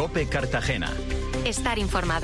COPE Cartagena. Estar informado.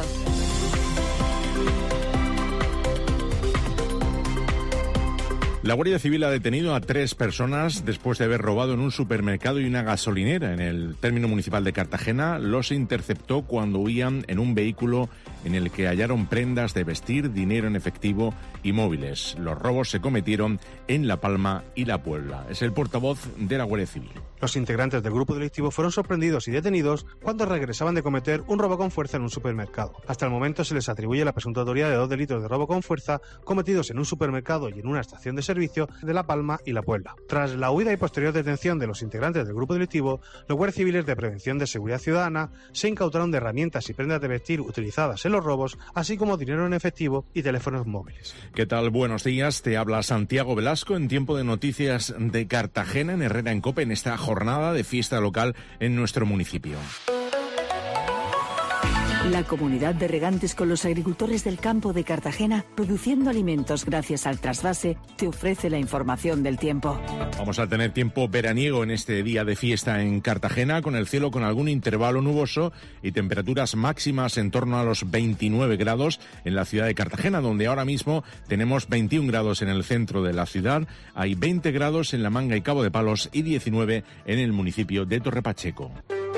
La Guardia Civil ha detenido a 3 personas después de haber robado en un supermercado y una gasolinera en el término municipal de Cartagena. Los interceptó cuando huían en un vehículo en el que hallaron prendas de vestir, dinero en efectivo y móviles. Los robos se cometieron en La Palma y La Puebla. Es el portavoz de la Guardia Civil. Los integrantes del grupo delictivo fueron sorprendidos y detenidos cuando regresaban de cometer un robo con fuerza en un supermercado. Hasta el momento se les atribuye la presunta autoría de 2 delitos de robo con fuerza cometidos en un supermercado y en una estación de servicio de La Palma y La Puebla. Tras la huida y posterior detención de los integrantes del grupo delictivo, los guardias civiles de Prevención de Seguridad Ciudadana se incautaron de herramientas y prendas de vestir utilizadas en los robos, así como dinero en efectivo y teléfonos móviles. ¿Qué tal? Buenos días. Te habla Santiago Velasco en tiempo de noticias de Cartagena, en Herrera en COPE, en esta jornada de fiesta local en nuestro municipio. La comunidad de regantes con los agricultores del campo de Cartagena, produciendo alimentos gracias al trasvase, te ofrece la información del tiempo. Vamos a tener tiempo veraniego en este día de fiesta en Cartagena, con el cielo con algún intervalo nuboso y temperaturas máximas en torno a los 29 grados en la ciudad de Cartagena, donde ahora mismo tenemos 21 grados en el centro de la ciudad, hay 20 grados en La Manga y Cabo de Palos y 19 en el municipio de Torrepacheco.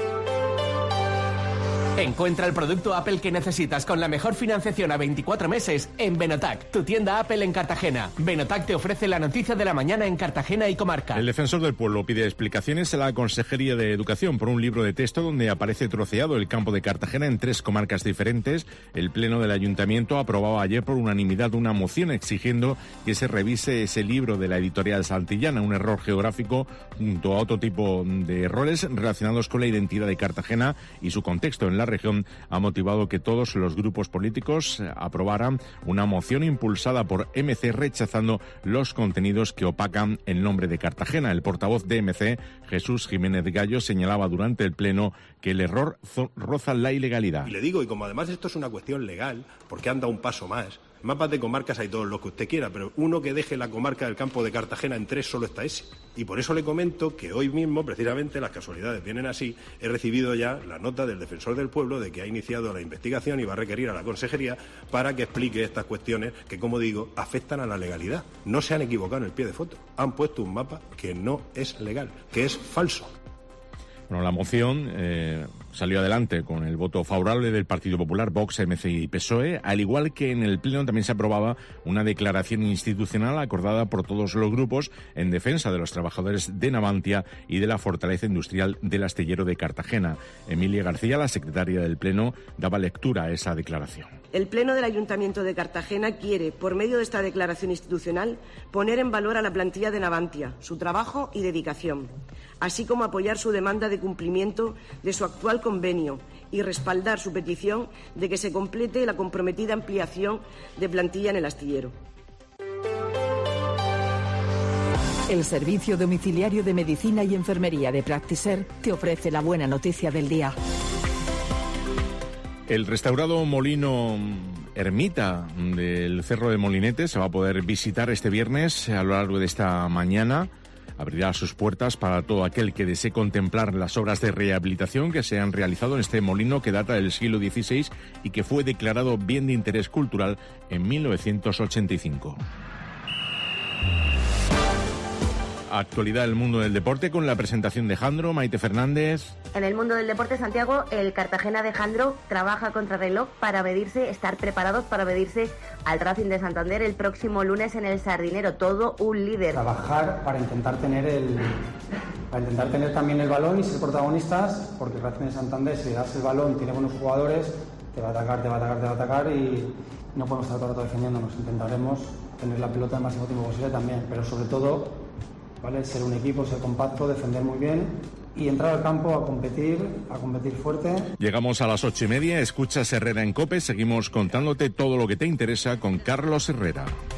Encuentra el producto Apple que necesitas con la mejor financiación a 24 meses en Benotac, tu tienda Apple en Cartagena. Benotac te ofrece la noticia de la mañana en Cartagena y comarca. El defensor del pueblo pide explicaciones a la Consejería de Educación por un libro de texto donde aparece troceado el campo de Cartagena en 3 comarcas diferentes. El Pleno del Ayuntamiento aprobaba ayer por unanimidad una moción exigiendo que se revise ese libro de la editorial Santillana, un error geográfico junto a otro tipo de errores relacionados con la identidad de Cartagena y su contexto en la región ha motivado que todos los grupos políticos aprobaran una moción impulsada por MC rechazando los contenidos que opacan el nombre de Cartagena. El portavoz de MC, Jesús Jiménez Gallo, señalaba durante el pleno que el error roza la ilegalidad. Y le digo, y como además esto es una cuestión legal, porque han dado un paso más, mapas de comarcas hay todos los que usted quiera, pero uno que deje la comarca del campo de Cartagena en 3 solo está ese. Y por eso le comento que hoy mismo, precisamente, las casualidades vienen así, he recibido ya la nota del defensor del pueblo de que ha iniciado la investigación y va a requerir a la consejería para que explique estas cuestiones que, como digo, afectan a la legalidad. No se han equivocado en el pie de foto. Han puesto un mapa que no es legal, que es falso. Bueno, la moción salió adelante con el voto favorable del Partido Popular, Vox, MC y PSOE, al igual que en el Pleno también se aprobaba una declaración institucional acordada por todos los grupos en defensa de los trabajadores de Navantia y de la fortaleza industrial del astillero de Cartagena. Emilia García, la secretaria del Pleno, daba lectura a esa declaración. El Pleno del Ayuntamiento de Cartagena quiere, por medio de esta declaración institucional, poner en valor a la plantilla de Navantia, su trabajo y dedicación, así como apoyar su demanda de cumplimiento de su actual convenio y respaldar su petición de que se complete la comprometida ampliación de plantilla en el astillero. El Servicio Domiciliario de Medicina y Enfermería de Practiser te ofrece la buena noticia del día. El restaurado Molino Ermita del Cerro de Molinete se va a poder visitar este viernes a lo largo de esta mañana. Abrirá sus puertas para todo aquel que desee contemplar las obras de rehabilitación que se han realizado en este molino que data del siglo XVI y que fue declarado bien de interés cultural en 1985. Actualidad del mundo del deporte con la presentación de Jandro, Maite Fernández. En el mundo del deporte, Santiago, el Cartagena de Jandro trabaja contra reloj para estar preparados para medirse al Racing de Santander el próximo lunes en el Sardinero. Todo un líder. Trabajar para intentar tener también el balón y ser protagonistas, porque el Racing de Santander, si le das el balón, tiene buenos jugadores, te va a atacar y no podemos estar todo el rato defendiéndonos. Intentaremos tener la pelota el máximo tiempo posible también, pero sobre todo, ¿vale?, ser un equipo, ser compacto, defender muy bien y entrar al campo a competir fuerte. Llegamos a las 8:30, escuchas Herrera en COPE, seguimos contándote todo lo que te interesa con Carlos Herrera.